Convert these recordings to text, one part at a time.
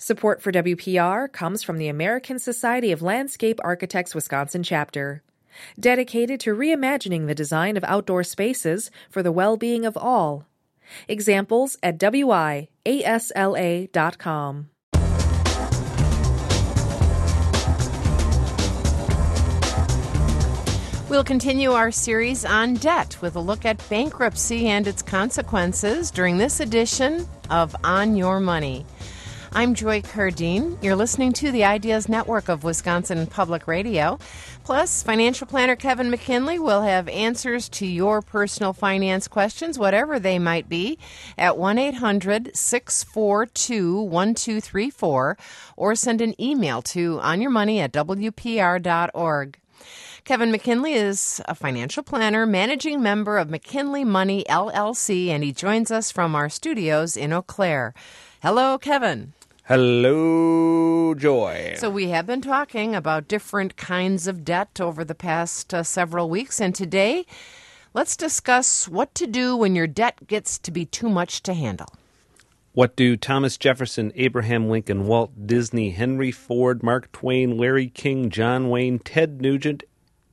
Support for WPR comes from the American Society of Landscape Architects Wisconsin chapter, dedicated to reimagining the design of outdoor spaces for the well-being of all. Examples at WIASLA.com. We'll continue our series on debt with a look at bankruptcy and its consequences during this edition of On Your Money. I'm Joy Cardine. You're listening to the Ideas Network of Wisconsin Public Radio. Plus, financial planner Kevin McKinley will have answers to your personal finance questions, whatever they might be, at 1-800-642-1234 or send an email to onyourmoney@wpr.org. Kevin McKinley is a financial planner, managing member of McKinley Money, LLC, and he joins us from our studios in Eau Claire. Hello, Kevin. Hello, Joy. So we have been talking about different kinds of debt over the past several weeks, and today let's discuss what to do when your debt gets to be too much to handle. What do Thomas Jefferson, Abraham Lincoln, Walt Disney, Henry Ford, Mark Twain, Larry King, John Wayne, Ted Nugent,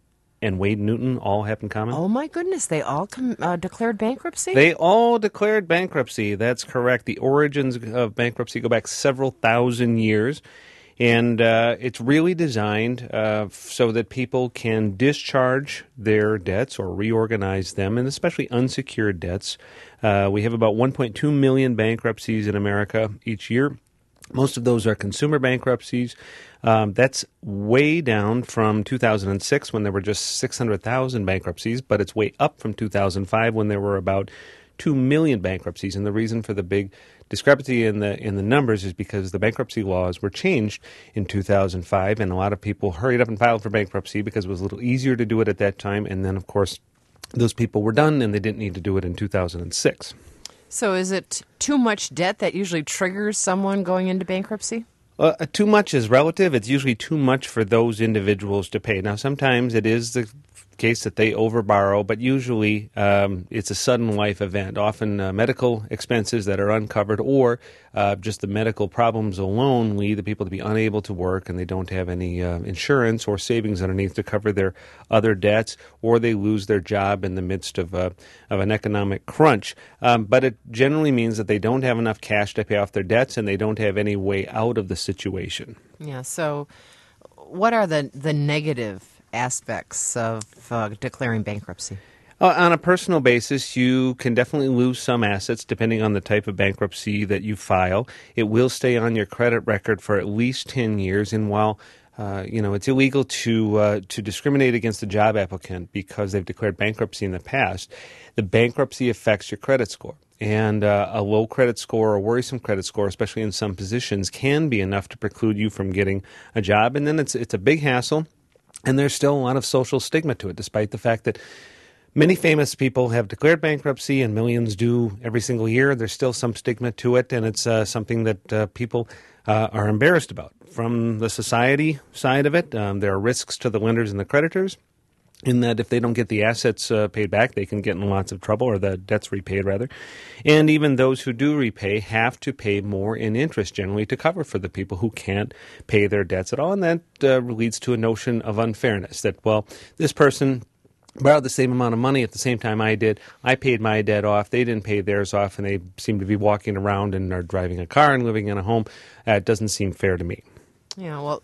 and Wade Newton all have in common? Oh, my goodness. They all declared bankruptcy? They all declared bankruptcy. That's correct. The origins of bankruptcy go back several thousand years. And it's really designed so that people can discharge their debts or reorganize them, and especially unsecured debts. We have about 1.2 million bankruptcies in America each year. Most of those are consumer bankruptcies. That's way down from 2006 when there were just 600,000 bankruptcies, but it's way up from 2005 when there were about 2 million bankruptcies. And the reason for the big discrepancy in the numbers is because the bankruptcy laws were changed in 2005, and a lot of people hurried up and filed for bankruptcy because it was a little easier to do it at that time. And then, of course, those people were done, and they didn't need to do it in 2006. So is it too much debt that usually triggers someone going into bankruptcy? Too much is relative. It's usually too much for those individuals to pay. Now, sometimes it is the case that they overborrow, but usually it's a sudden life event, often medical expenses that are uncovered, or just the medical problems alone lead the people to be unable to work, and they don't have any insurance or savings underneath to cover their other debts, or they lose their job in the midst of an economic crunch. But it generally means that they don't have enough cash to pay off their debts, and they don't have any way out of the situation. Yeah, so what are the negative aspects of declaring bankruptcy? On a personal basis, you can definitely lose some assets depending on the type of bankruptcy that you file. It will stay on your credit record for at least 10 years, and while it's illegal to discriminate against a job applicant because they've declared bankruptcy in the past, the bankruptcy affects your credit score. And a low credit score or worrisome credit score, especially in some positions, can be enough to preclude you from getting a job. And then it's a big hassle. And there's still a lot of social stigma to it, despite the fact that many famous people have declared bankruptcy and millions do every single year. There's still some stigma to it, and it's something that people are embarrassed about. From the society side of it, there are risks to the lenders and the creditors in that if they don't get the assets paid back, they can get in lots of trouble, or the debts repaid, rather. And even those who do repay have to pay more in interest, generally, to cover for the people who can't pay their debts at all. And that leads to a notion of unfairness, that, well, this person borrowed the same amount of money at the same time I did. I paid my debt off. They didn't pay theirs off, and they seem to be walking around and are driving a car and living in a home. It doesn't seem fair to me. Yeah, well,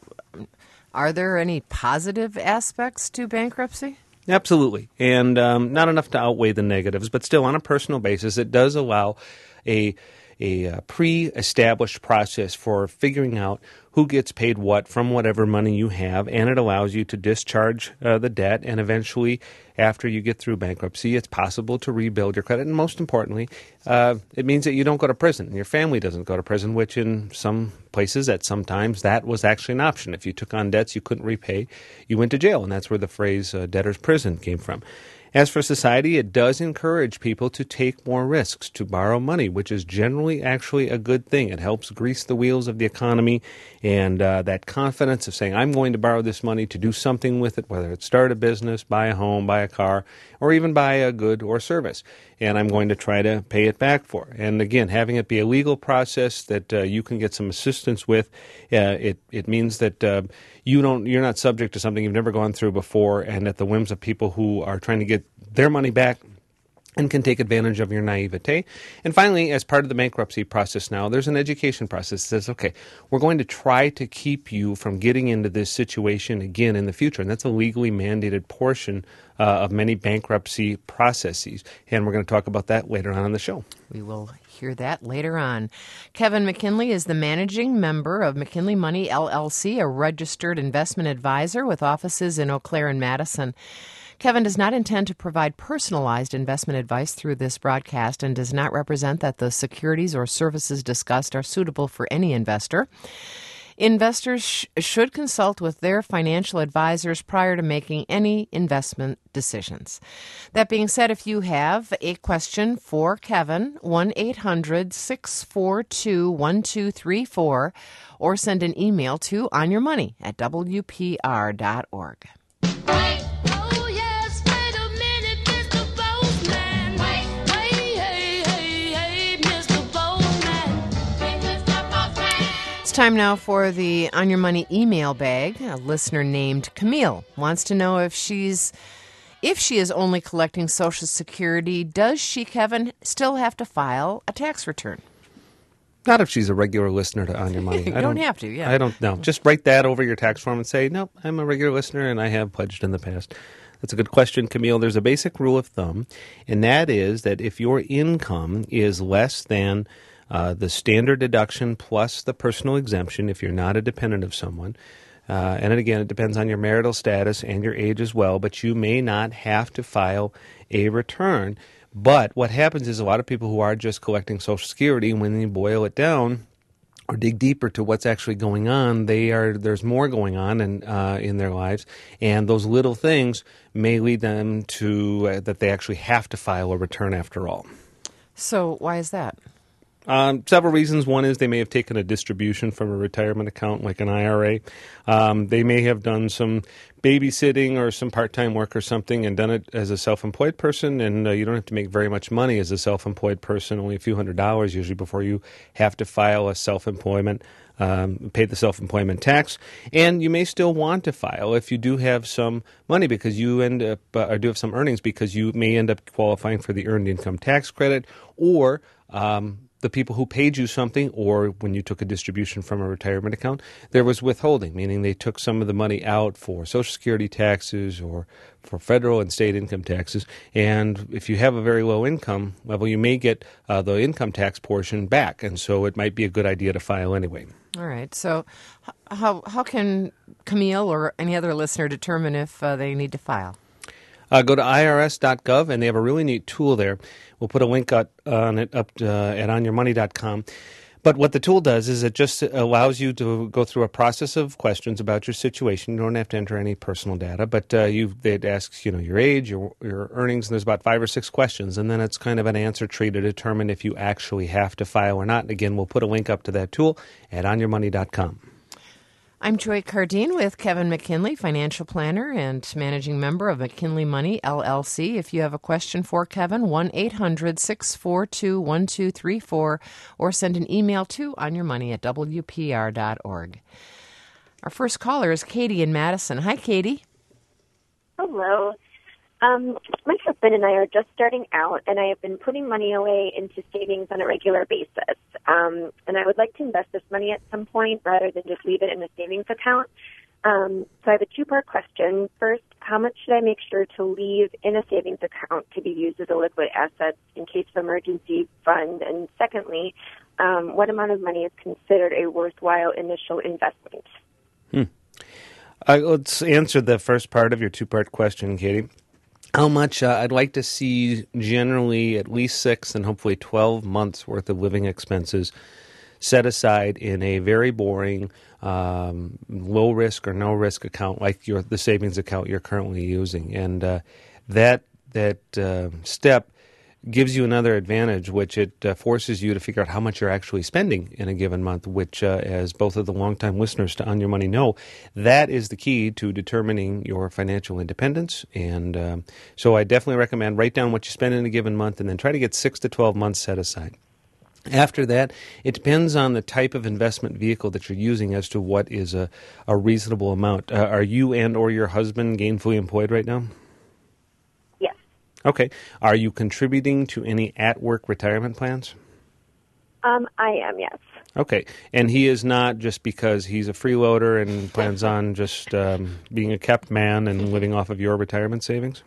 are there any positive aspects to bankruptcy? Absolutely, and not enough to outweigh the negatives, but still, on a personal basis, it does allow a pre-established process for figuring out who gets paid what from whatever money you have, and it allows you to discharge the debt, and eventually, after you get through bankruptcy, it's possible to rebuild your credit, and most importantly, it means that you don't go to prison, and your family doesn't go to prison, which in some places, at some times, that was actually an option. If you took on debts you couldn't repay, you went to jail, and that's where the phrase debtor's prison came from. As for society, it does encourage people to take more risks, to borrow money, which is generally actually a good thing. It helps grease the wheels of the economy, and that confidence of saying, I'm going to borrow this money to do something with it, whether it's start a business, buy a home, buy a car, or even buy a good or service, and I'm going to try to pay it back for. And again, having it be a legal process that you can get some assistance with, it means that you're not subject to something you've never gone through before and at the whims of people who are trying to get their money back and can take advantage of your naivete. And finally, as part of the bankruptcy process now, there's an education process that says, okay, we're going to try to keep you from getting into this situation again in the future. And that's a legally mandated portion of many bankruptcy processes. And we're going to talk about that later on in the show. We will hear that later on. Kevin McKinley is the managing member of McKinley Money, LLC, a registered investment advisor with offices in Eau Claire and Madison. Kevin does not intend to provide personalized investment advice through this broadcast and does not represent that the securities or services discussed are suitable for any investor. Investors should consult with their financial advisors prior to making any investment decisions. That being said, if you have a question for Kevin, 1-800-642-1234 or send an email to onyourmoney@wpr.org. Time now for the On Your Money email bag. A listener named Camille wants to know if she is only collecting Social Security, does she, Kevin, still have to file a tax return? Not if she's a regular listener to On Your Money. You don't have to, yeah. I don't know. Just write that over your tax form and say, no, I'm a regular listener and I have pledged in the past. That's a good question, Camille. There's a basic rule of thumb, and that is that if your income is less than the standard deduction plus the personal exemption, if you're not a dependent of someone. And again, it depends on your marital status and your age as well, but you may not have to file a return. But what happens is a lot of people who are just collecting Social Security, when you boil it down or dig deeper to what's actually going on, there's more going on in their lives, and those little things may lead them to that they actually have to file a return after all. So why is that? Several reasons. One is they may have taken a distribution from a retirement account like an IRA. They may have done some babysitting or some part-time work or something and done it as a self-employed person, and you don't have to make very much money as a self-employed person, only a few $100s usually before you have to file a self-employment, pay the self-employment tax. And you may still want to file if you do have some money because you end up, or do have some earnings because you may end up qualifying for the earned income tax credit, or the people who paid you something, or when you took a distribution from a retirement account, there was withholding, meaning they took some of the money out for Social Security taxes or for federal and state income taxes. And if you have a very low income level, you may get the income tax portion back. And so it might be a good idea to file anyway. All right. So how can Camille or any other listener determine if they need to file? Go to irs.gov, and they have a really neat tool there. We'll put a link on it up at onyourmoney.com. But what the tool does is it just allows you to go through a process of questions about your situation. You don't have to enter any personal data, but it asks your age, your earnings, and there's about 5 or 6 questions, and then it's kind of an answer tree to determine if you actually have to file or not. And again, we'll put a link up to that tool at onyourmoney.com. I'm Joy Cardine with Kevin McKinley, financial planner and managing member of McKinley Money, LLC. If you have a question for Kevin, 1-800-642-1234 or send an email to onyourmoney@wpr.org. Our first caller is Katie in Madison. Hi, Katie. Hello. My husband and I are just starting out, and I have been putting money away into savings on a regular basis. And I would like to invest this money at some point rather than just leave it in a savings account. So I have a 2-part question. First, how much should I make sure to leave in a savings account to be used as a liquid asset in case of emergency fund? And secondly, what amount of money is considered a worthwhile initial investment? Let's answer the first part of your 2-part question, Katie. How much? I'd like to see generally at least 6 and hopefully 12 months worth of living expenses set aside in a very boring, low risk or no risk account like the savings account you're currently using. And that step gives you another advantage, which it forces you to figure out how much you're actually spending in a given month, which, as both of the longtime listeners to On Your Money know, that is the key to determining your financial independence. And so I definitely recommend write down what you spend in a given month and then try to get 6 to 12 months set aside. After that, it depends on the type of investment vehicle that you're using as to what is a reasonable amount. Are you and or your husband gainfully employed right now? Yes. Okay. Are you contributing to any at-work retirement plans? I am, yes. Okay. And he is not just because he's a freeloader and plans on just being a kept man and living off of your retirement savings?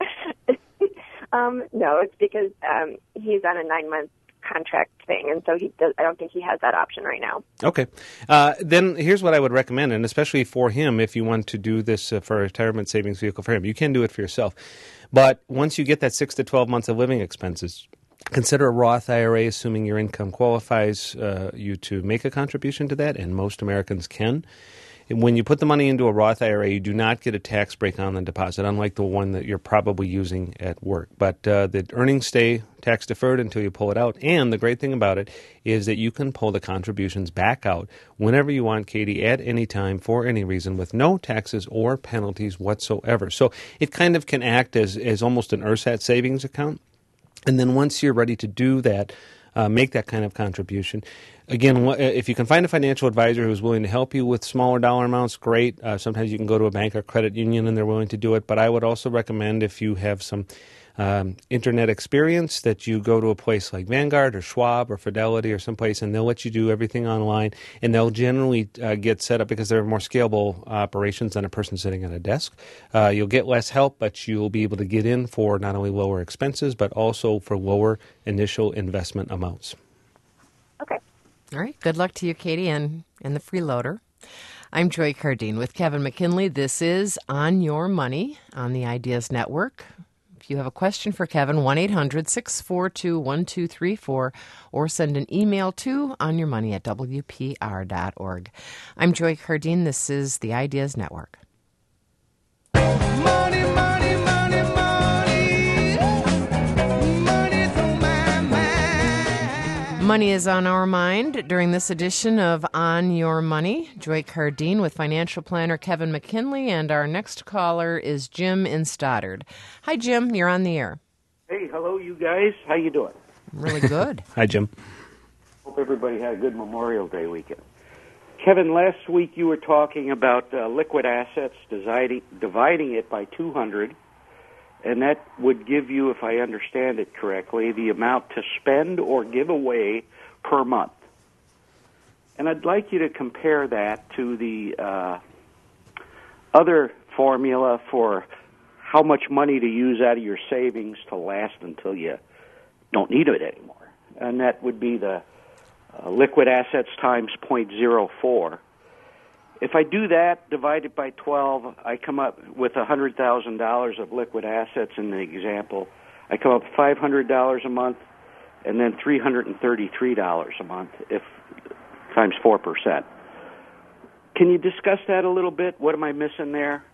No, it's because he's on a 9-month contract thing, and so I don't think he has that option right now. Okay. Then here's what I would recommend, and especially for him, if you want to do this for a retirement savings vehicle for him, you can do it for yourself. But once you get that 6 to 12 months of living expenses, consider a Roth IRA, assuming your income qualifies you to make a contribution to that, and most Americans can. When you put the money into a Roth IRA, you do not get a tax break on the deposit, unlike the one that you're probably using at work. But the earnings stay tax deferred until you pull it out. And the great thing about it is that you can pull the contributions back out whenever you want, Katie, at any time for any reason with no taxes or penalties whatsoever. So it kind of can act as almost an ERSAT savings account. And then once you're ready to do that, make that kind of contribution. Again, if you can find a financial advisor who's willing to help you with smaller dollar amounts, great. Sometimes you can go to a bank or credit union and they're willing to do it. But I would also recommend, if you have some internet experience, that you go to a place like Vanguard or Schwab or Fidelity or someplace, and they'll let you do everything online. And they'll generally get set up because they're more scalable operations than a person sitting at a desk. You'll get less help, but you'll be able to get in for not only lower expenses, but also for lower initial investment amounts. Okay. All right. Good luck to you, Katie, and the freeloader. I'm Joy Cardine with Kevin McKinley. This is On Your Money on the Ideas Network. If you have a question for Kevin, 1-800-642-1234, or send an email to onyourmoney@wpr.org. I'm Joy Cardine. This is the Ideas Network. Money, money, money, money. Money's on my mind. Money is on our mind during this edition of On Your Money. Joy Cardine with financial planner Kevin McKinley, and our next caller is Jim in Stoddard. Hi, Jim. You're on the air. Hey, hello, you guys. How you doing? Really good. Hi, Jim. Hope everybody had a good Memorial Day weekend. Kevin, last week you were talking about liquid assets, dividing it by 200, and that would give you, if I understand it correctly, the amount to spend or give away per month. And I'd like you to compare that to the other formula for how much money to use out of your savings to last until you don't need it anymore. And that would be the liquid assets times 0.04. If I do that, divide it by 12, I come up with $100,000 of liquid assets in the example. I come up with $500 a month and then $333 a month if times 4%. Can you discuss that a little bit? What am I missing there?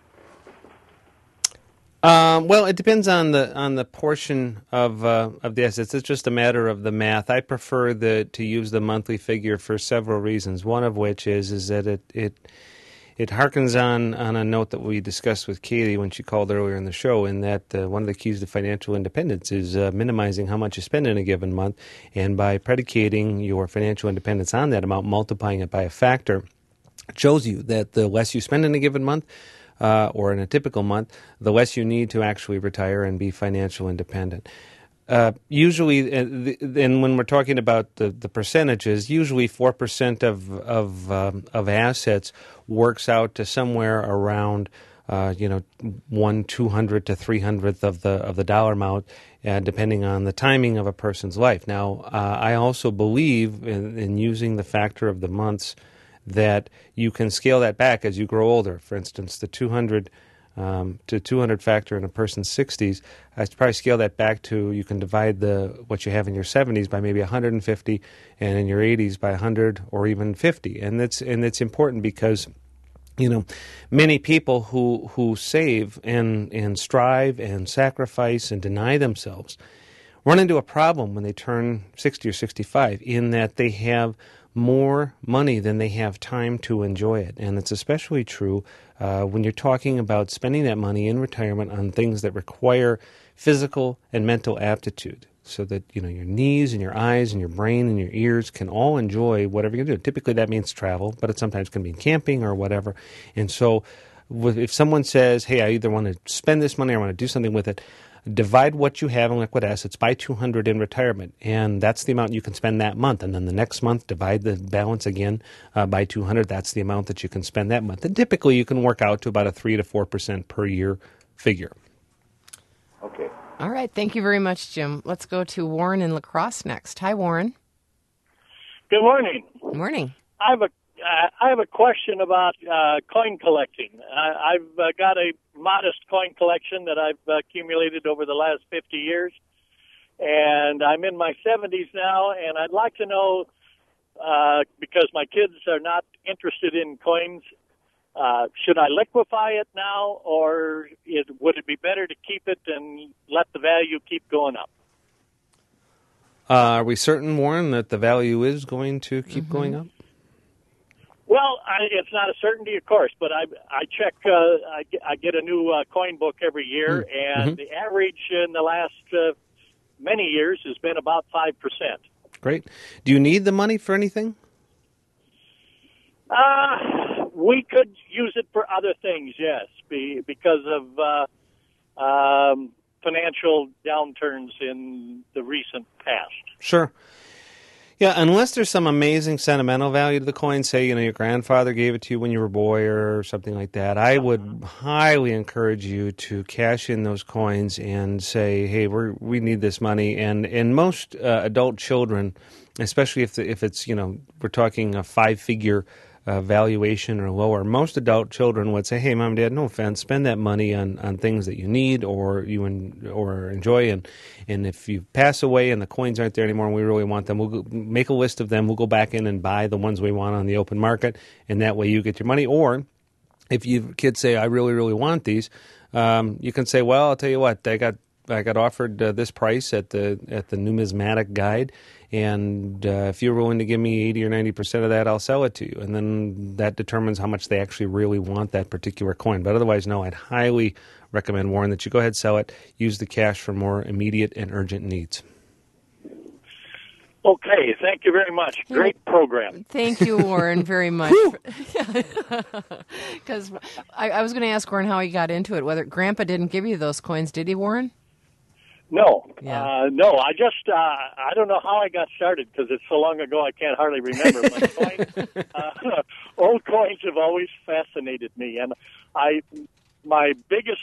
Well, it depends on the portion of the assets. It's just a matter of the math. I prefer to use the monthly figure for several reasons. One of which is that it harkens on a note that we discussed with Katie when she called earlier in the show, in that one of the keys to financial independence is minimizing how much you spend in a given month, and by predicating your financial independence on that amount, multiplying it by a factor, it shows you that the less you spend in a given month, or in a typical month, the less you need to actually retire and be financial independent. Usually, and when we're talking about the percentages, usually 4% of assets works out to somewhere around 1/200 to 300th of the dollar amount, depending on the timing of a person's life. Now, I also believe in using the factor of the months, that you can scale that back as you grow older. For instance, the 200 factor in a person's 60s, I'd probably scale that back to, you can divide what you have in your 70s by maybe 150, and in your 80s by 100 or even 50. And it's important because You know, many people who save and strive and sacrifice and deny themselves run into a problem when they turn 60 or 65 in that they have more money than they have time to enjoy it. And it's especially true when you're talking about spending that money in retirement on things that require physical and mental aptitude, so that, you know, your knees and your eyes and your brain and your ears can all enjoy whatever you do. Typically that means travel, but it sometimes can mean camping or whatever. And so if someone says, hey, I either want to spend this money or I want to do something with it, divide what you have in liquid assets by 200 in retirement, and that's the amount you can spend that month. And then the next month, divide the balance again by 200. That's the amount that you can spend that month. And typically you can work out to about a 3 to 4% per year figure. Okay. All right. Thank you very much, Jim. Let's go to Warren in La Crosse next. Hi, Warren. Good morning. Good morning. I have a question about coin collecting. I've got a modest coin collection that I've accumulated over the last 50 years, and I'm in my 70s now, and I'd like to know, because my kids are not interested in coins, should I liquefy it now, or would it be better to keep it and let the value keep going up? Are we certain, Warren, that the value is going to keep going up? Well, it's not a certainty, of course, but I check. I get a new coin book every year, and the average in the last many years has been about 5%. Great. Do you need the money for anything? We could use it for other things, yes, because of financial downturns in the recent past. Sure. Yeah, unless there's some amazing sentimental value to the coin, say, you know, your grandfather gave it to you when you were a boy or something like that, I would highly encourage you to cash in those coins and say, hey, we need this money. And most adult children, especially if it's, you know, we're talking a 5-figure valuation or lower, most adult children would say, hey, Mom and Dad, no offense, spend that money on things that you need or or enjoy, and if you pass away and the coins aren't there anymore and we really want them, we'll make a list of them, we'll go back in and buy the ones we want on the open market, and that way you get your money. Or if you kids say, I really, really want these, you can say, well, I'll tell you what, I got offered this price at the numismatic guide, and if you're willing to give me 80 or 90% of that, I'll sell it to you. And then that determines how much they actually really want that particular coin. But otherwise, no, I'd highly recommend, Warren, that you go ahead and sell it. Use the cash for more immediate and urgent needs. Okay, thank you very much. Great program. Thank you, Warren, very much. Because I was going to ask Warren how he got into it, whether Grandpa didn't give you those coins, did he, Warren? No, Yeah. no. I just I don't know how I got started because it's so long ago I can't hardly remember. But old coins have always fascinated me, and my biggest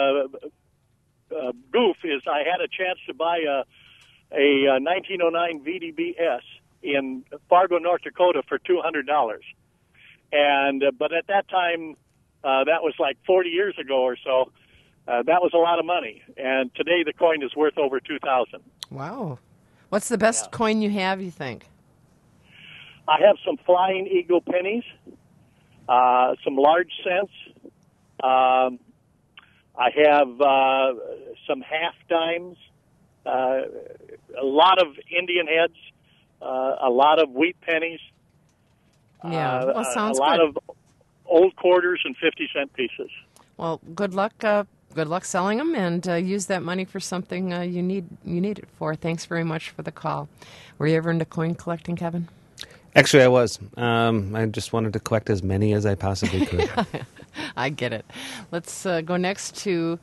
goof is I had a chance to buy a 1909 VDBS in Fargo, North Dakota for $200, and but at that time that was like 40 years ago or so. That was a lot of money, and today the coin is worth over $2,000. Wow. What's the best coin you have, you think? I have some Flying Eagle pennies, some large cents. I have some half dimes, a lot of Indian heads, a lot of wheat pennies. Yeah, well, sounds a lot good. of old quarters and 50-cent pieces. Well, good luck. Good luck selling them, and use that money for something you need it for. Thanks very much for the call. Were you ever into coin collecting, Kevin? Actually, I was. I just wanted to collect as many as I possibly could. I get it. Let's go next to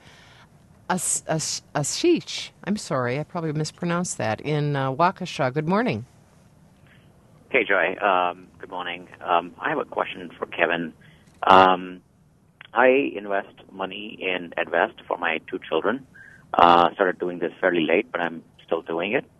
Ashish. I'm sorry, I probably mispronounced that. In Waukesha. Good morning. Hey, Joy. Good morning. I have a question for Kevin. I invest money in Edvest for my 2 children. Started doing this fairly late, but I'm still doing it.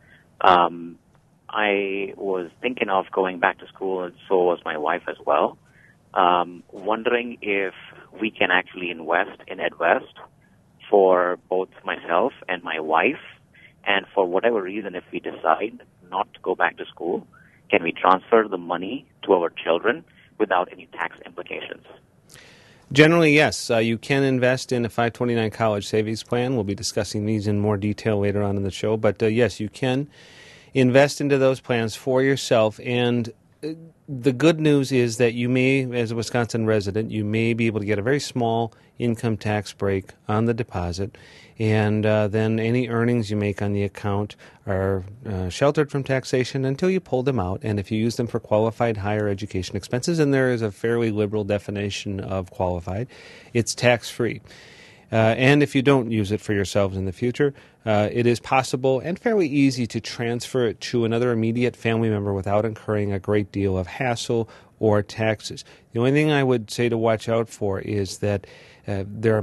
I was thinking of going back to school, and so was my wife as well. Wondering if we can actually invest in Edvest for both myself and my wife, and for whatever reason, if we decide not to go back to school, can we transfer the money to our children without any tax implications? Generally, yes. You can invest in a 529 college savings plan. We'll be discussing these in more detail later on in the show. But yes, you can invest into those plans for yourself. And the good news is that you may, as a Wisconsin resident, you may be able to get a very small income tax break on the deposit. And then any earnings you make on the account are sheltered from taxation until you pull them out. And if you use them for qualified higher education expenses, and there is a fairly liberal definition of qualified, it's tax-free. And if you don't use it for yourselves in the future, it is possible and fairly easy to transfer it to another immediate family member without incurring a great deal of hassle or taxes. The only thing I would say to watch out for is that there's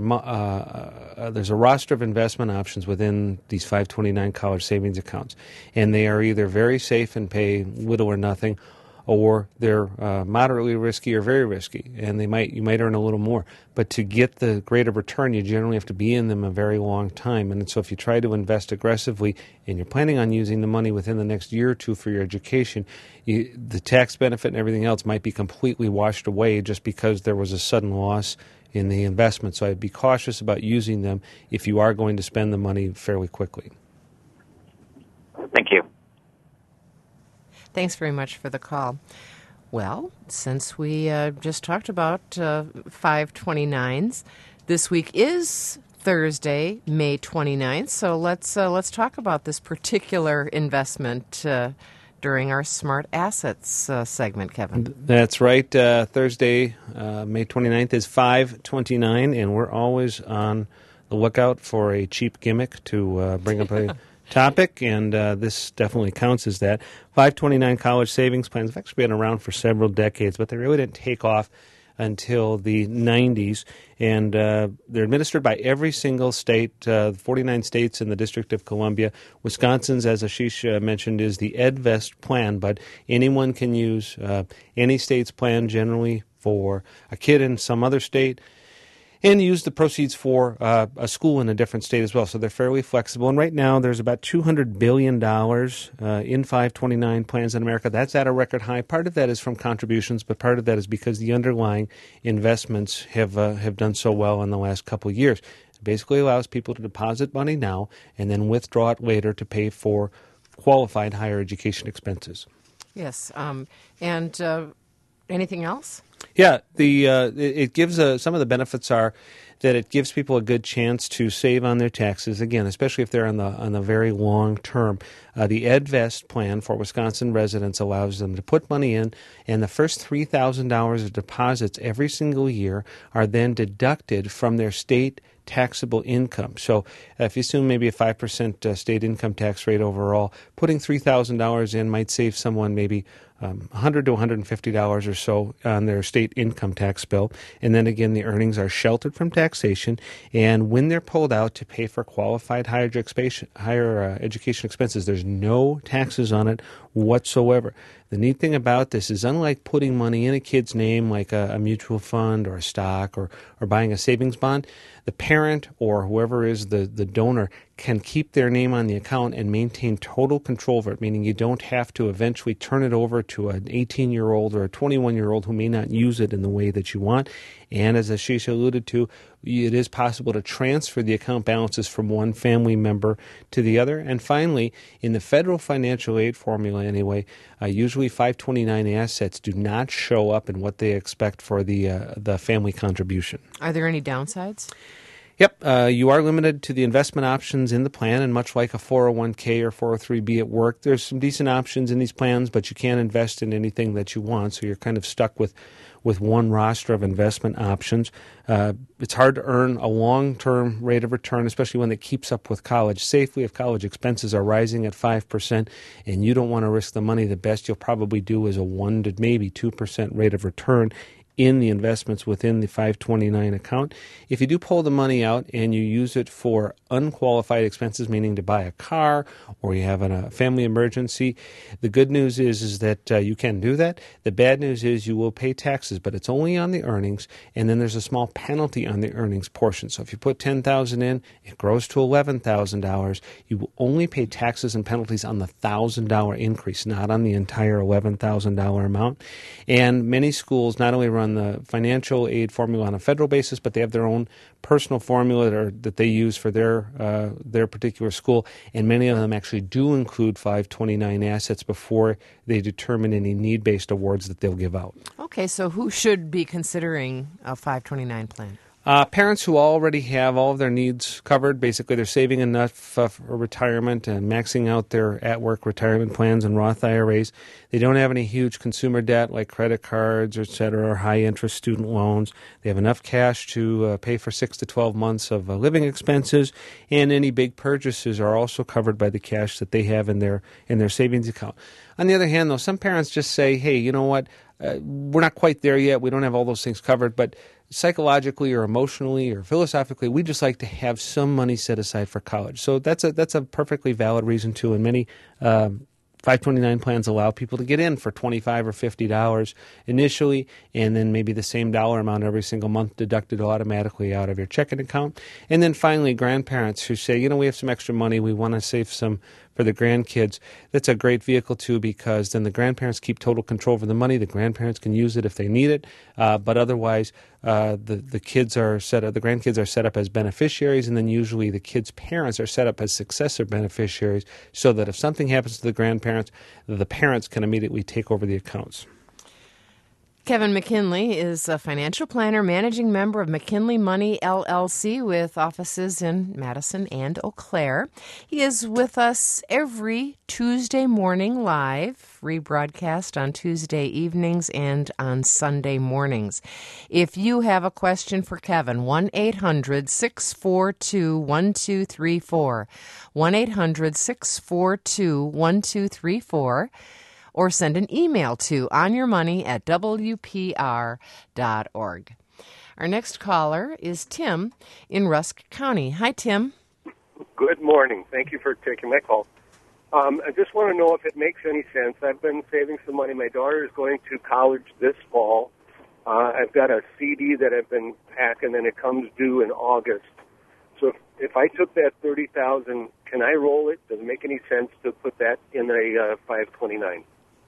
a roster of investment options within these 529 college savings accounts, and they are either very safe and pay little or nothing, or they're moderately risky or very risky, and you might earn a little more. But to get the greater return, you generally have to be in them a very long time. And so if you try to invest aggressively and you're planning on using the money within the next year or two for your education, the tax benefit and everything else might be completely washed away just because there was a sudden loss in the investment. So I'd be cautious about using them if you are going to spend the money fairly quickly. Thank you. Thanks very much for the call. Well, since we just talked about 529s, this week is Thursday, May 29th, so let's talk about this particular investment during our Smart Assets segment, Kevin. That's right. Thursday, May 29th is 529, and we're always on the lookout for a cheap gimmick to bring up a topic, and this definitely counts as that. 529 college savings plans have actually been around for several decades, but they really didn't take off until the 90s, and they're administered by every single state, 49 states in the District of Columbia. Wisconsin's, as Ashish mentioned, is the EdVest plan, but anyone can use any state's plan generally for a kid in some other state, and use the proceeds for a school in a different state as well. So they're fairly flexible. And right now there's about $200 billion in 529 plans in America. That's at a record high. Part of that is from contributions, but part of that is because the underlying investments have done so well in the last couple of years. It basically allows people to deposit money now and then withdraw it later to pay for qualified higher education expenses. Yes. And anything else? Yeah, it gives some of the benefits are that it gives people a good chance to save on their taxes, again, especially if they're on the very long term. The EdVest plan for Wisconsin residents allows them to put money in, and the first $3,000 of deposits every single year are then deducted from their state taxable income. So if you assume maybe a 5% state income tax rate overall, putting $3,000 in might save someone maybe $100 to $150 or so on their state income tax bill. And then again, the earnings are sheltered from taxation. And when they're pulled out to pay for qualified higher education expenses, there's no taxes on it whatsoever. The neat thing about this is, unlike putting money in a kid's name like a mutual fund or a stock or buying a savings bond, the parent or whoever is the donor can keep their name on the account and maintain total control over it, meaning you don't have to eventually turn it over to an 18-year-old or a 21-year-old who may not use it in the way that you want. And as Ashish alluded to, it is possible to transfer the account balances from one family member to the other. And finally, in the federal financial aid formula anyway, usually 529 assets do not show up in what they expect for the family contribution. Are there any downsides? Yep, you are limited to the investment options in the plan, and much like a 401k or 403b at work, there's some decent options in these plans, but you can't invest in anything that you want, so you're kind of stuck with one roster of investment options. It's hard to earn a long-term rate of return, especially one that keeps up with college safely. If college expenses are rising at 5% and you don't want to risk the money, the best you'll probably do is a 1 to maybe 2% rate of return in the investments within the 529 account. If you do pull the money out and you use it for unqualified expenses, meaning to buy a car or you have a family emergency. The good news is that you can do that. The bad news is you will pay taxes, but it's only on the earnings, and then there's a small penalty on the earnings portion. So if you put $10,000 in, it grows to $11,000. You will only pay taxes and penalties on the $1,000 increase, not on the entire $11,000 amount. And many schools not only run the financial aid formula on a federal basis, but they have their own personal formula that they use for their particular school, and many of them actually do include 529 assets before they determine any need-based awards that they'll give out. Okay, so who should be considering a 529 plan? Parents who already have all of their needs covered, basically they're saving enough for retirement and maxing out their at-work retirement plans and Roth IRAs. They don't have any huge consumer debt like credit cards, et cetera, or high-interest student loans. They have enough cash to pay for 6 to 12 months of living expenses, and any big purchases are also covered by the cash that they have in their savings account. On the other hand, though, some parents just say, hey, you know what, we're not quite there yet. We don't have all those things covered, but psychologically or emotionally or philosophically, we just like to have some money set aside for college. So that's a perfectly valid reason too. And many 529 plans allow people to get in for $25 or $50 initially, and then maybe the same dollar amount every single month deducted automatically out of your checking account. And then finally, grandparents who say, you know, we have some extra money, we want to save some for the grandkids. That's a great vehicle too, because then the grandparents keep total control over the money. The grandparents can use it if they need it, but otherwise the grandkids are set up as beneficiaries, and then usually the kids' parents are set up as successor beneficiaries, so that if something happens to the grandparents, the parents can immediately take over the accounts. Kevin McKinley is a financial planner, managing member of McKinley Money, LLC, with offices in Madison and Eau Claire. He is with us every Tuesday morning live, rebroadcast on Tuesday evenings and on Sunday mornings. If you have a question for Kevin, 1-800-642-1234, 1-800-642-1234, or send an email to onyourmoney@wpr.org. Our next caller is Tim in Rusk County. Hi, Tim. Good morning. Thank you for taking my call. I just want to know if it makes any sense. I've been saving some money. My daughter is going to college this fall. I've got a CD that I've been packing, and it comes due in August. So if I took that $30,000, can I roll it? Does it make any sense to put that in a 529?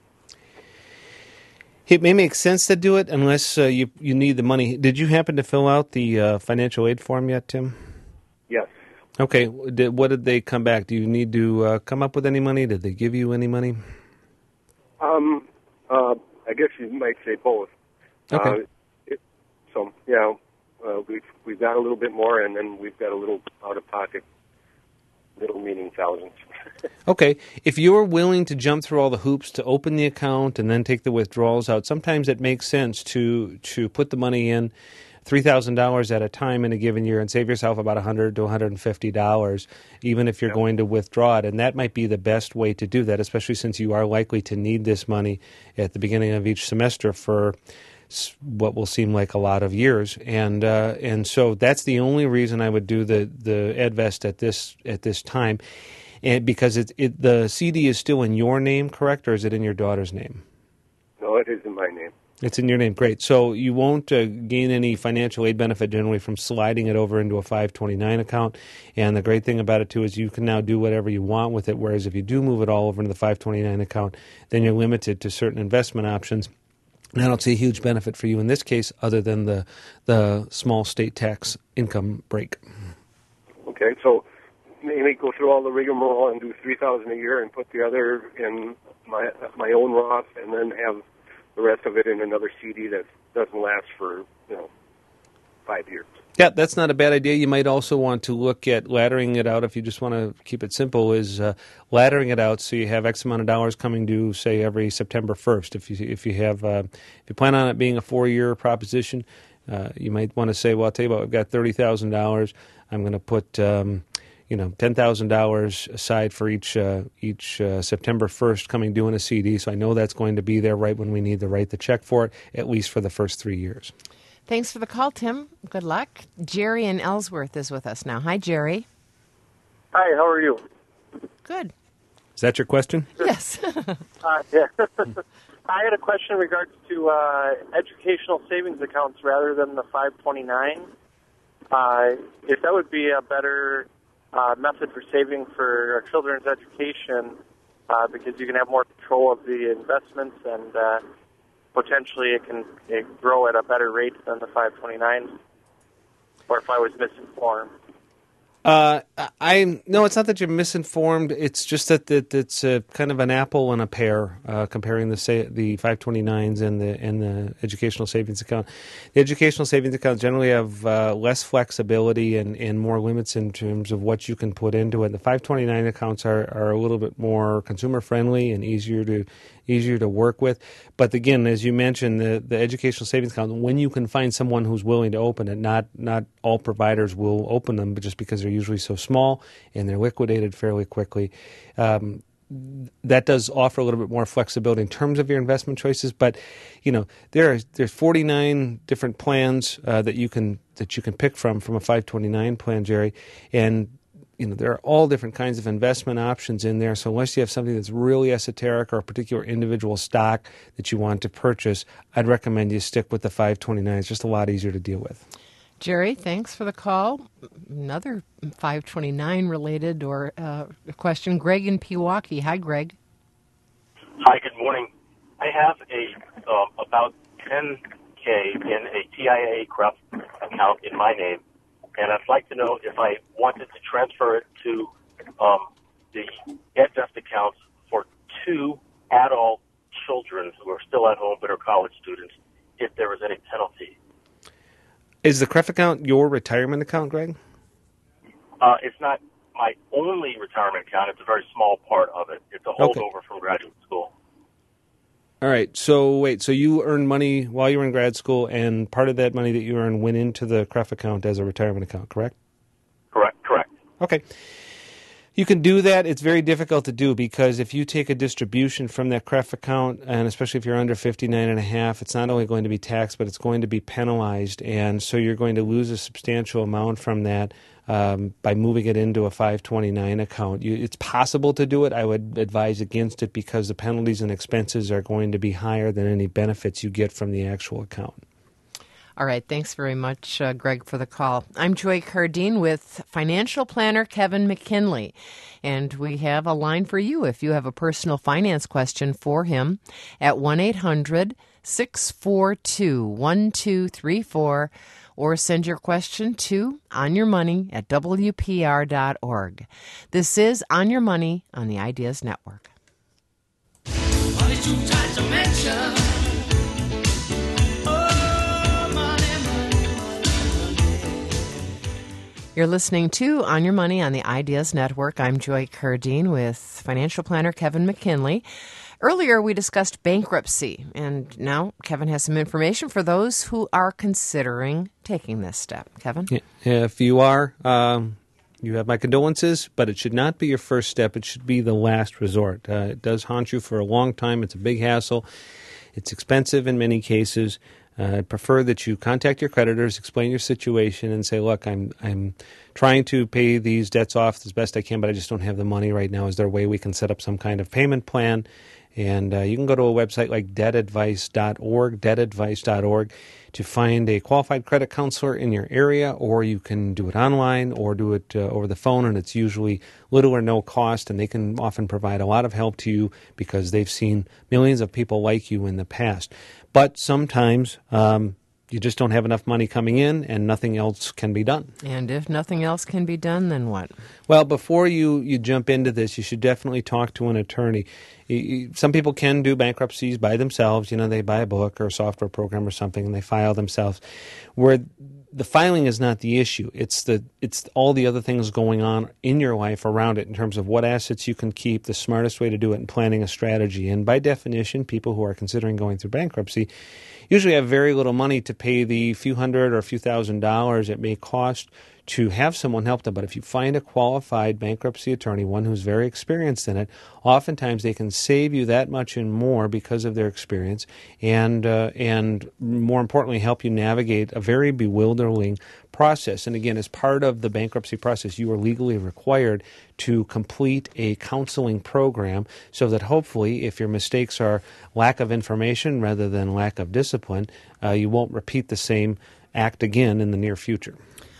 It may make sense to do it unless you need the money. Did you happen to fill out the financial aid form yet, Tim? Yes. Okay. What did they come back? Do you need to come up with any money? Did they give you any money? I guess you might say both. Okay. We've got a little bit more, and then we've got a little out of pocket. Little meaning thousands. Okay. If you're willing to jump through all the hoops to open the account and then take the withdrawals out, sometimes it makes sense to put the money in $3,000 at a time in a given year and save yourself about $100 to $150, even if you're going to withdraw it. And that might be the best way to do that, especially since you are likely to need this money at the beginning of each semester for what will seem like a lot of years, and so that's the only reason I would do the EdVest at this time, and because the CD is still in your name, correct, or is it in your daughter's name? No, it is in my name. It's in your name. Great. So you won't gain any financial aid benefit generally from sliding it over into a 529 account. And the great thing about it, too, is you can now do whatever you want with it, whereas if you do move it all over into the 529 account, then you're limited to certain investment options. And I don't see a huge benefit for you in this case other than the small state tax income break. Okay, so maybe go through all the rigmarole and do $3,000 a year and put the other in my own Roth, and then have the rest of it in another CD that doesn't last for 5 years. Yeah, that's not a bad idea. You might also want to look at laddering it out if you just want to keep it simple, is laddering it out so you have X amount of dollars coming due, say, every September 1st. If you plan on it being a 4-year proposition, you might want to say, well, I'll tell you what, I've got $30,000. I'm going to put $10,000 aside for each September 1st coming due in a CD, so I know that's going to be there right when we need to write the check for it, at least for the first 3 years. Thanks for the call, Tim. Good luck. Jerry in Ellsworth is with us now. Hi, Jerry. Hi, how are you? Good. Is that your question? Yes. Yeah. I had a question in regards to educational savings accounts rather than the 529. If that would be a better method for saving for our children's education, because you can have more control of the investments and potentially it can grow at a better rate than the 529. Or if I was misinformed. No, it's not that you're misinformed. It's just that it's kind of an apple and a pear comparing the 529s and the educational savings account. The educational savings accounts generally have less flexibility and more limits in terms of what you can put into it. The 529 accounts are a little bit more consumer friendly and easier to work with. But again, as you mentioned, the educational savings account, when you can find someone who's willing to open it, not all providers will open them, but just because they're usually so small and they're liquidated fairly quickly. That does offer a little bit more flexibility in terms of your investment choices. But there's 49 different plans that you can pick from a 529 plan, Jerry, and there are all different kinds of investment options in there. So unless you have something that's really esoteric or a particular individual stock that you want to purchase, I'd recommend you stick with the 529. It's just a lot easier to deal with. Jerry, thanks for the call. Another 529 related or question. Greg in Pewaukee. Hi, Greg. Hi, good morning. I have about $10K in a TIAA CREF account in my name, and I'd like to know if I wanted to transfer it to the GetVest accounts for 2 adult children who are still at home but are college students, if there was any penalty. Is the CREF account your retirement account, Greg? It's not my only retirement account. It's a very small part of it. It's a holdover from graduate school. All right. So wait. So you earned money while you were in grad school, and part of that money that you earned went into the CREF account as a retirement account, correct? Correct. Okay. You can do that. It's very difficult to do because if you take a distribution from that CREF account, and especially if you're under 59.5, it's not only going to be taxed, but it's going to be penalized. And so you're going to lose a substantial amount from that by moving it into a 529 account. It's possible to do it. I would advise against it because the penalties and expenses are going to be higher than any benefits you get from the actual account. All right. Thanks very much, Greg, for the call. I'm Joy Cardine with financial planner Kevin McKinley, and we have a line for you if you have a personal finance question for him at 1-800-642-1234, or send your question to onyourmoney@wpr.org. This is On Your Money on the Ideas Network. Money too tight to mention. You're listening to On Your Money on the Ideas Network. I'm Joy Cardine with financial planner Kevin McKinley. Earlier, we discussed bankruptcy, and now Kevin has some information for those who are considering taking this step. Kevin? Yeah, if you are, you have my condolences, but it should not be your first step. It should be the last resort. It does haunt you for a long time. It's a big hassle. It's expensive in many cases. I'd prefer that you contact your creditors, explain your situation, and say, look, I'm trying to pay these debts off as best I can, but I just don't have the money right now. Is there a way we can set up some kind of payment plan? And you can go to a website like debtadvice.org to find a qualified credit counselor in your area, or you can do it online or do it over the phone, and it's usually little or no cost, and they can often provide a lot of help to you because they've seen millions of people like you in the past. But sometimes you just don't have enough money coming in and nothing else can be done. And if nothing else can be done, then what? Well, before you jump into this, you should definitely talk to an attorney. Some people can do bankruptcies by themselves. They buy a book or a software program or something and they file themselves. Where the filing is not the issue. It's all the other things going on in your life around it in terms of what assets you can keep, the smartest way to do it, and planning a strategy. And by definition, people who are considering going through bankruptcy usually have very little money to pay the few hundred or a few $1,000s it may cost to have someone help them. But if you find a qualified bankruptcy attorney, one who's very experienced in it, oftentimes they can save you that much and more because of their experience, and more importantly, help you navigate a very bewildering process. And again, as part of the bankruptcy process, you are legally required to complete a counseling program so that hopefully, if your mistakes are lack of information rather than lack of discipline, you won't repeat the same act again in the near future.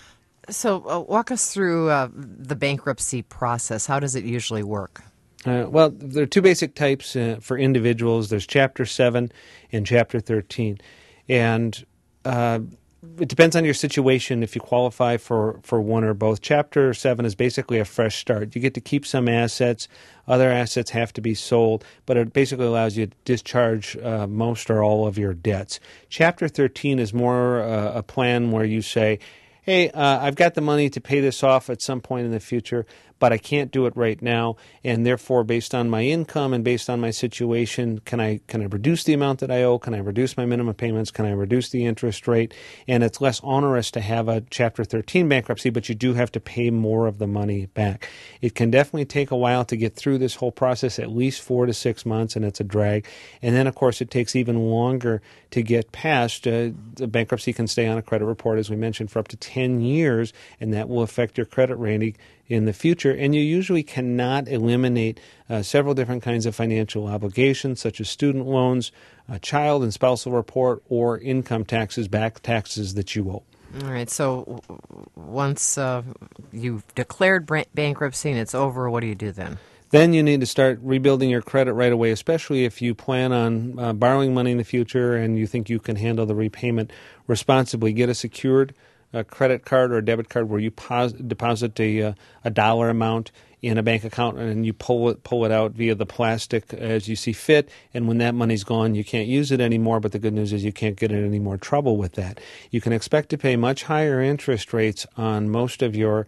So walk us through the bankruptcy process. How does it usually work? Well, there are two basic types for individuals. There's Chapter 7 and Chapter 13. And it depends on your situation if you qualify for one or both. Chapter 7 is basically a fresh start. You get to keep some assets. Other assets have to be sold, but it basically allows you to discharge most or all of your debts. Chapter 13 is more a plan where you say, hey, I've got the money to pay this off at some point in the future, but I can't do it right now, and therefore, based on my income and based on my situation, can I reduce the amount that I owe? Can I reduce my minimum payments? Can I reduce the interest rate? And it's less onerous to have a Chapter 13 bankruptcy, but you do have to pay more of the money back. It can definitely take a while to get through this whole process, at least 4 to 6 months, and it's a drag. And then, of course, it takes even longer to get past. The bankruptcy can stay on a credit report, as we mentioned, for up to 10 years, and that will affect your credit rating in the future. And you usually cannot eliminate several different kinds of financial obligations, such as student loans, child and spousal report, or income taxes, back taxes that you owe. All right. So once you've declared bankruptcy and it's over, what do you do then? Then you need to start rebuilding your credit right away, especially if you plan on borrowing money in the future and you think you can handle the repayment responsibly. Get a secured credit card or a debit card where you deposit a dollar amount in a bank account and you pull it out via the plastic as you see fit. And when that money's gone, you can't use it anymore. But the good news is you can't get in any more trouble with that. You can expect to pay much higher interest rates on most of your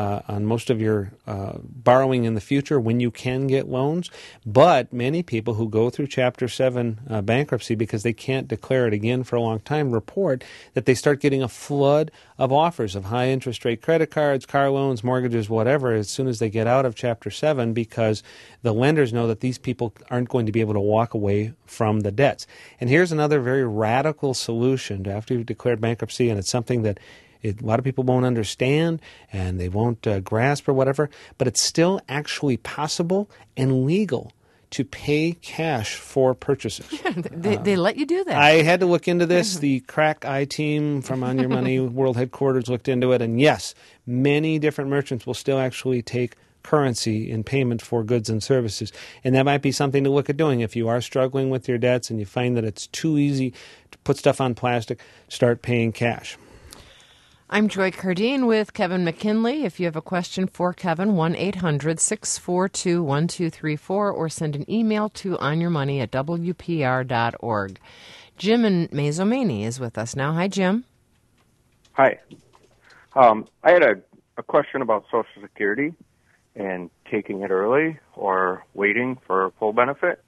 borrowing in the future when you can get loans. But many people who go through Chapter 7 bankruptcy because they can't declare it again for a long time report that they start getting a flood of offers of high interest rate credit cards, car loans, mortgages, whatever, as soon as they get out of Chapter 7 because the lenders know that these people aren't going to be able to walk away from the debts. And here's another very radical solution to after you've declared bankruptcy, and it's something that a lot of people won't understand and they won't grasp or whatever, but it's still actually possible and legal to pay cash for purchases. They let you do that. I had to look into this. The Crack Eye team from On Your Money World Headquarters looked into it, and yes, many different merchants will still actually take currency in payment for goods and services. And that might be something to look at doing. If you are struggling with your debts and you find that it's too easy to put stuff on plastic, start paying cash. I'm Joy Cardine with Kevin McKinley. If you have a question for Kevin, 1-800-642-1234 or send an email to onyourmoney@wpr.org. Jim in Mazomanie is with us now. Hi, Jim. Hi. I had a question about Social Security and taking it early or waiting for full benefit.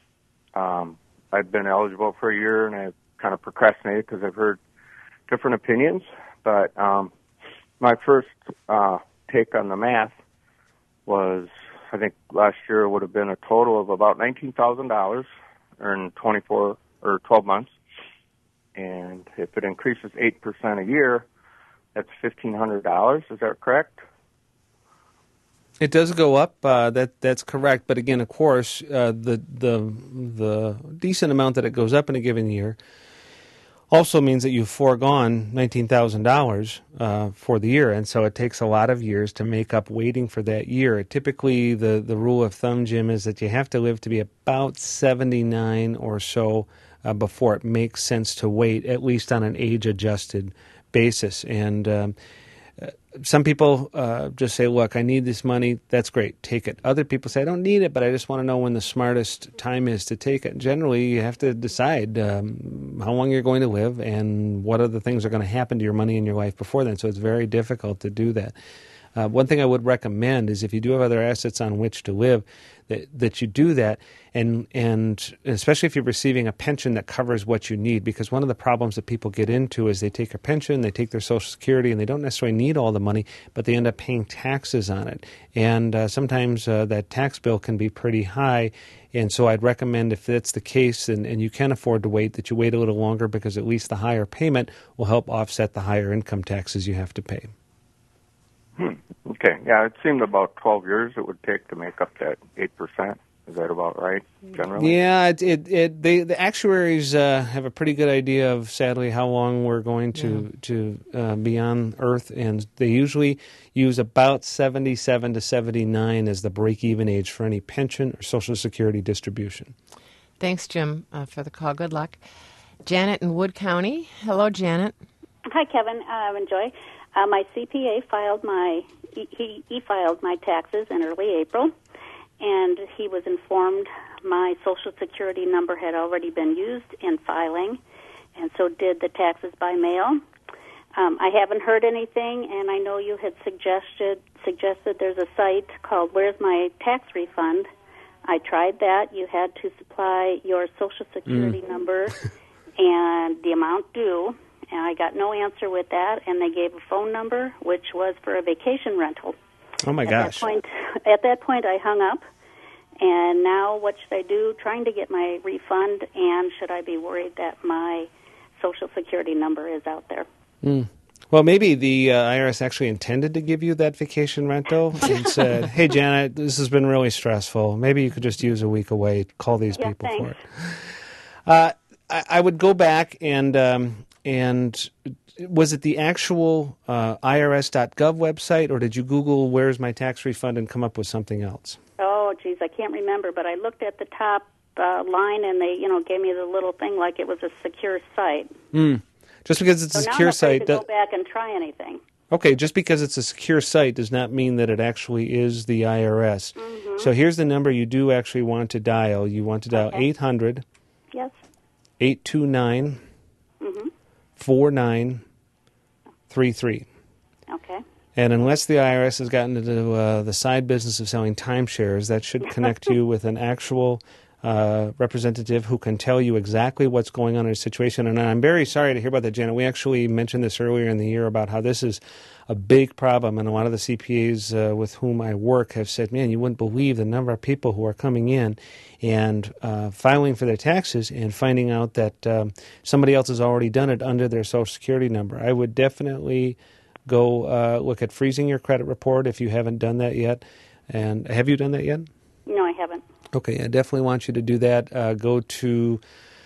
I've been eligible for a year and I've kind of procrastinated because I've heard different opinions. But my first take on the math was, I think last year would have been a total of about $19,000 in 24 or 12 months. And if it increases 8% a year, that's $1,500. Is that correct? It does go up. That's correct. But again, of course, the decent amount that it goes up in a given year also means that you've foregone $19,000 for the year, and so it takes a lot of years to make up waiting for that year. Typically, the rule of thumb, Jim, is that you have to live to be about 79 or so before it makes sense to wait, at least on an age-adjusted basis. And some people just say, look, I need this money. That's great. Take it. Other people say, I don't need it, but I just want to know when the smartest time is to take it. Generally, you have to decide how long you're going to live and what other things are going to happen to your money in your life before then. So it's very difficult to do that. One thing I would recommend is if you do have other assets on which to live, that you do that, and especially if you're receiving a pension that covers what you need, because one of the problems that people get into is they take a pension, they take their Social Security, and they don't necessarily need all the money, but they end up paying taxes on it. And sometimes that tax bill can be pretty high, and so I'd recommend if that's the case and you can afford to wait, that you wait a little longer, because at least the higher payment will help offset the higher income taxes you have to pay. Okay. Yeah, it seemed about 12 years it would take to make up that 8%. Is that about right, generally? Yeah, the actuaries have a pretty good idea of, sadly, how long we're going to be on Earth, and they usually use about 77 to 79 as the break-even age for any pension or Social Security distribution. Thanks, Jim, for the call. Good luck. Janet in Wood County. Hello, Janet. Hi, Kevin. Enjoy. My CPA filed he filed my taxes in early April, and he was informed my Social Security number had already been used in filing, and so did the taxes by mail. I haven't heard anything, and I know you had suggested there's a site called Where's My Tax Refund. I tried that. You had to supply your Social Security number and the amount due, and I got no answer with that, and they gave a phone number, which was for a vacation rental. Oh, my gosh. At that point, I hung up, and now what should I do? Trying to get my refund, and should I be worried that my Social Security number is out there? Well, maybe the IRS actually intended to give you that vacation rental and said, hey, Janet, this has been really stressful. Maybe you could just use a week away, call these people for it. I would go back and was it the actual IRS.gov website, or did you Google Where's My Tax Refund and come up with something else? Oh, geez, I can't remember, but I looked at the top line, and they, gave me the little thing like it was a secure site. Just because it's a secure site, to go back and try anything. Okay, just because it's a secure site does not mean that it actually is the IRS. So here's the number you do actually want to dial. You want to dial 800. Yes. 829 4933. Okay. And unless the IRS has gotten into the side business of selling timeshares, that should connect you with an actual representative who can tell you exactly what's going on in a situation. And I'm very sorry to hear about that, Janet. We actually mentioned this earlier in the year about how this is a big problem, and a lot of the CPAs with whom I work have said, man, you wouldn't believe the number of people who are coming in and filing for their taxes and finding out that somebody else has already done it under their Social Security number. I would definitely go look at freezing your credit report if you haven't done that yet. And have you done that yet? No, I haven't. Okay, I definitely want you to do that. Go to,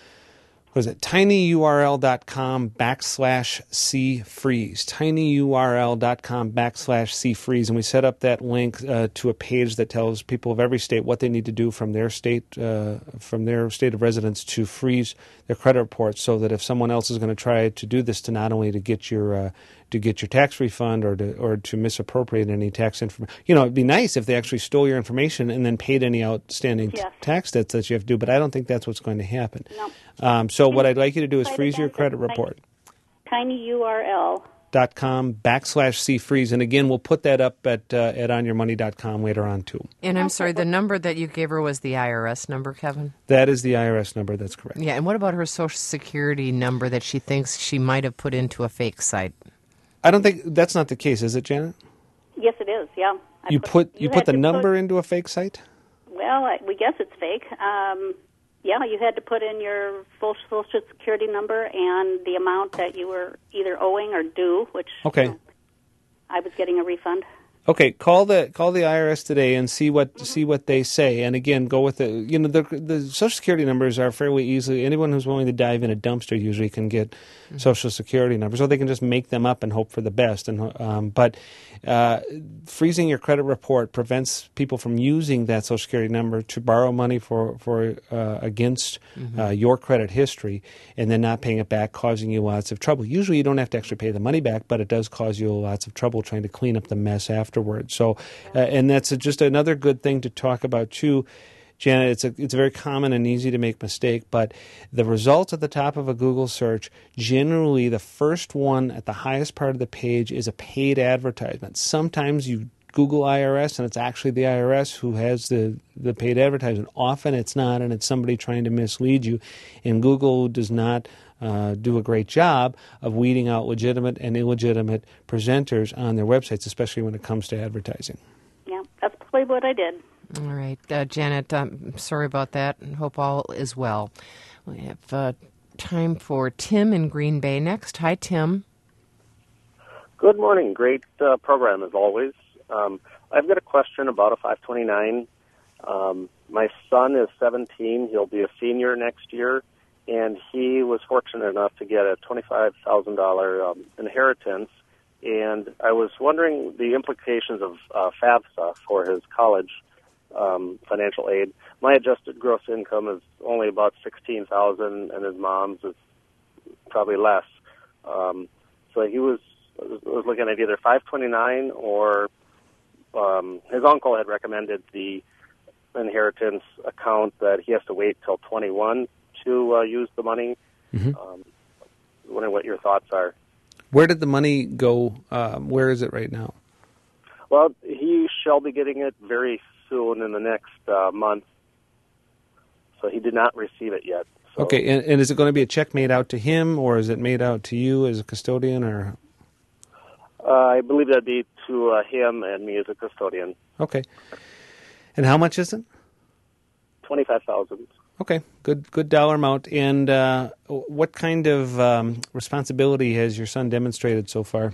tinyurl.com/cfreeze, tinyurl.com/cfreeze, and we set up that link to a page that tells people of every state what they need to do from their state of residence to freeze their credit reports, so that if someone else is going to try to do this to not only to get your tax refund or to misappropriate any tax information. It'd be nice if they actually stole your information and then paid any outstanding tax debts that you have to do, but I don't think that's what's going to happen. No. So what I'd like you to do is freeze your credit report. tinyurl.com/cfreeze, and again, we'll put that up at onyourmoney.com later on too. And I'm sorry, the number that you gave her was the IRS number, Kevin? That is the IRS number, that's correct. Yeah, and what about her Social Security number that she thinks she might have put into a fake site? I don't think that's not the case, is it, Janet? Yes, it is. Yeah. You put the number into a fake site? Well, we guess it's fake. Yeah, you had to put in your full Social Security number and the amount that you were either owing or due, which I was getting a refund. Okay, call the IRS today and see what they say. And again, go with the Social Security numbers are fairly easily. Anyone who's willing to dive in a dumpster usually can get Social Security numbers, or they can just make them up and hope for the best. But freezing your credit report prevents people from using that Social Security number to borrow money against your credit history, and then not paying it back, causing you lots of trouble. Usually, you don't have to actually pay the money back, but it does cause you lots of trouble trying to clean up the mess afterwards. So, and that's just another good thing to talk about too. Janet, it's a very common and easy to make mistake, but the results at the top of a Google search, generally the first one at the highest part of the page is a paid advertisement. Sometimes you Google IRS and it's actually the IRS who has the paid advertisement. Often it's not, and it's somebody trying to mislead you. And Google does not do a great job of weeding out legitimate and illegitimate presenters on their websites, especially when it comes to advertising. Yeah, that's probably what I did. All right, Janet, I'm sorry about that, and hope all is well. We have time for Tim in Green Bay next. Hi, Tim. Good morning. Great program, as always. I've got a question about a 529. My son is 17. He'll be a senior next year, and he was fortunate enough to get a $25,000 inheritance. And I was wondering the implications of FAFSA for his college financial aid. My adjusted gross income is only about $16,000, and his mom's is probably less. So he was looking at either 529 or his uncle had recommended the inheritance account that he has to wait till 21 to use the money. Mm-hmm. Wondering what your thoughts are. Where did the money go? Where is it right now? Well, he shall be getting it very soon in the next month. So he did not receive it yet. So. Okay, and is it going to be a check made out to him, or is it made out to you as a custodian, or? I believe that'd be to him and me as a custodian. Okay. And how much is it? $25,000. Okay, good dollar amount. And what kind of responsibility has your son demonstrated so far?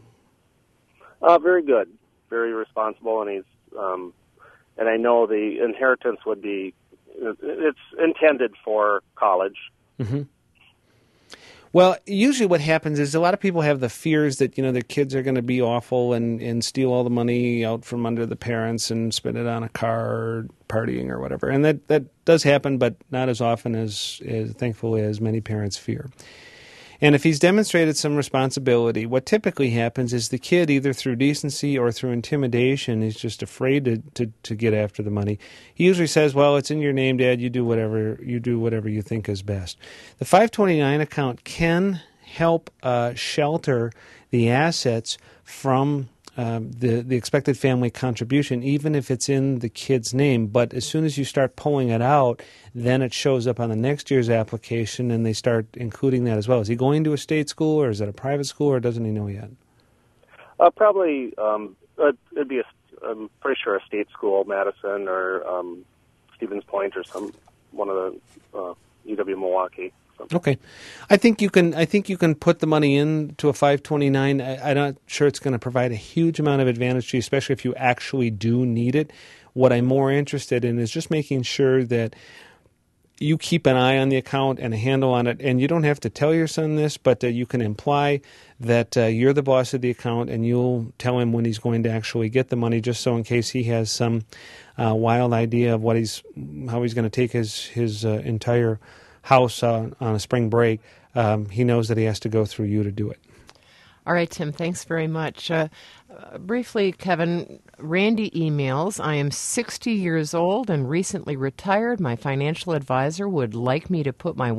Very good, very responsible, and he's and I know the inheritance would be it's intended for college. Mm-hmm. Well, usually what happens is a lot of people have the fears that, their kids are going to be awful and steal all the money out from under the parents and spend it on a car or partying or whatever. And that does happen, but not as often as thankfully as many parents fear. And if he's demonstrated some responsibility, what typically happens is the kid, either through decency or through intimidation, is just afraid to get after the money. He usually says, well, it's in your name, Dad, you do whatever you think is best. The 529 account can help shelter the assets from the expected family contribution, even if it's in the kid's name. But as soon as you start pulling it out, then it shows up on the next year's application, and they start including that as well. Is he going to a state school, or is it a private school, or doesn't he know yet? Probably, it'd be I'm pretty sure a state school, Madison or Stevens Point, or one of the UW Milwaukee. Okay, I think you can put the money into a 529. I'm not sure it's going to provide a huge amount of advantage to you, especially if you actually do need it. What I'm more interested in is just making sure that you keep an eye on the account and a handle on it. And you don't have to tell your son this, but you can imply that you're the boss of the account, and you'll tell him when he's going to actually get the money, just so in case he has some wild idea of how he's going to take his entire house on a spring break, he knows that he has to go through you to do it. All right, Tim, thanks very much. Briefly, Kevin, Randy emails, I am 60 years old and recently retired. My financial advisor would like me to put my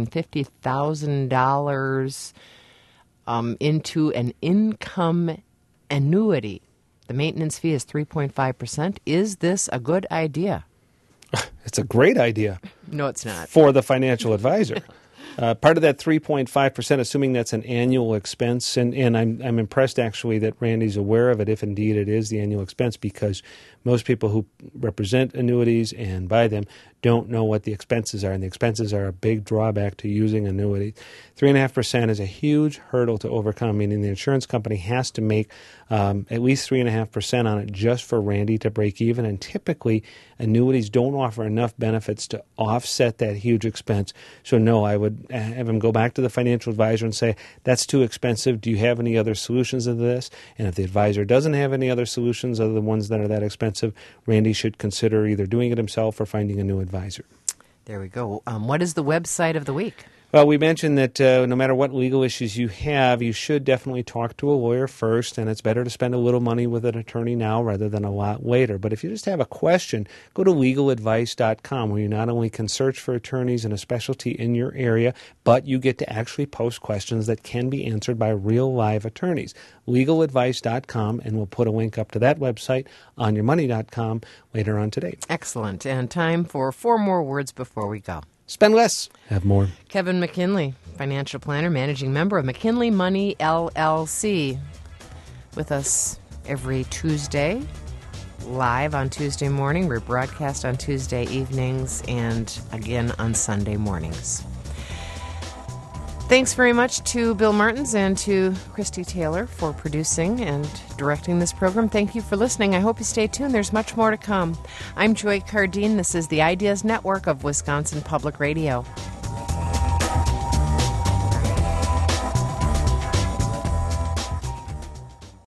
$150,000 into an income annuity. The maintenance fee is 3.5%. Is this a good idea? It's a great idea. No, it's not. For the financial advisor. Part of that 3.5%, assuming that's an annual expense, and I'm impressed actually that Randy's aware of it, if indeed it is the annual expense, because most people who represent annuities and buy them don't know what the expenses are, and the expenses are a big drawback to using annuity. 3.5% is a huge hurdle to overcome, meaning the insurance company has to make at least 3.5% on it just for Randy to break even, and typically annuities don't offer enough benefits to offset that huge expense. So no, I would have him go back to the financial advisor and say, that's too expensive. Do you have any other solutions to this? And if the advisor doesn't have any other solutions other than ones that are that expensive, Randy should consider either doing it himself or finding a new advisor. There we go. What is the website of the week? Well, we mentioned that no matter what legal issues you have, you should definitely talk to a lawyer first, and it's better to spend a little money with an attorney now rather than a lot later. But if you just have a question, go to legaladvice.com, where you not only can search for attorneys in a specialty in your area, but you get to actually post questions that can be answered by real live attorneys. Legaladvice.com, and we'll put a link up to that website on yourmoney.com later on today. Excellent. And time for 4 more words before we go. Spend less, have more. Kevin McKinley, financial planner, managing member of McKinley Money, LLC, with us every Tuesday, live on Tuesday morning. We're broadcast on Tuesday evenings and again on Sunday mornings. Thanks very much to Bill Martins and to Christy Taylor for producing and directing this program. Thank you for listening. I hope you stay tuned. There's much more to come. I'm Joy Cardine. This is the Ideas Network of Wisconsin Public Radio.